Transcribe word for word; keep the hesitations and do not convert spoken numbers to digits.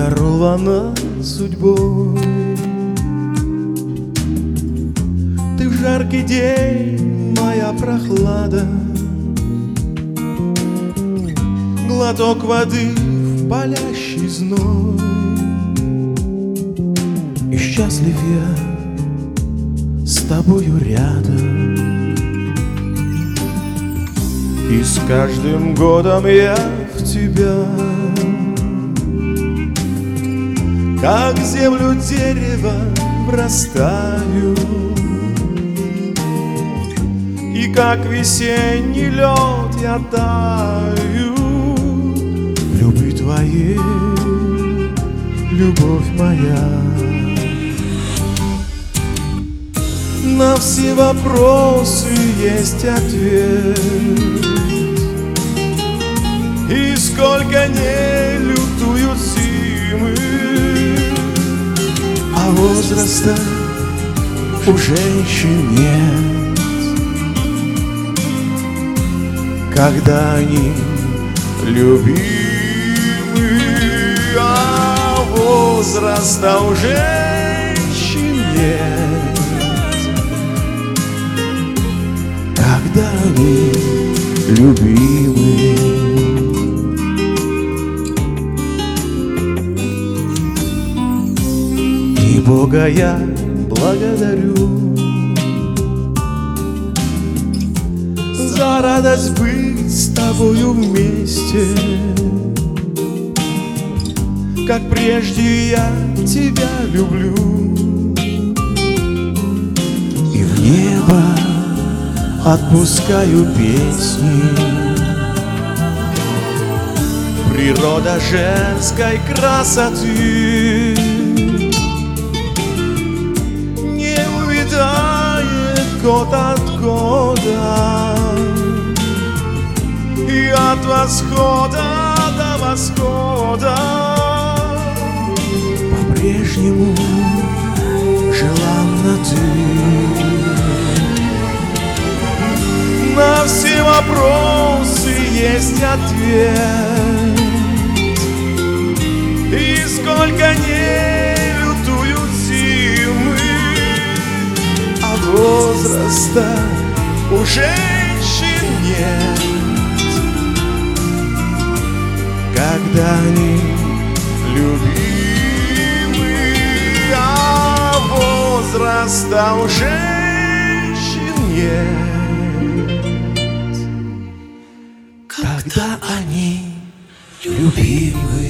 дарована судьбой. Ты в жаркий день, моя прохлада, глоток воды в палящий зной. И счастлив я с тобою рядом, и с каждым годом я в тебя, как в землю дерева врастаю, и как весенний лед я таю в любви твоей, любовь моя. На все вопросы есть ответ, и сколько не лютуют зимы, а возраста у женщин нет, когда они любимы, а возраста у женщин нет, когда они любимы. И Бога я благодарю за радость быть с тобою вместе, как прежде я тебя люблю. И в небо отпускаю песни, природа женской красоты не увядает год от года, и от восхода до восхода по-прежнему желанна ты. На все вопросы есть ответ, и сколько не лютуют зимы, а возраста у женщин нет, когда они любимы, а возраста у женщин нет, когда они любимы.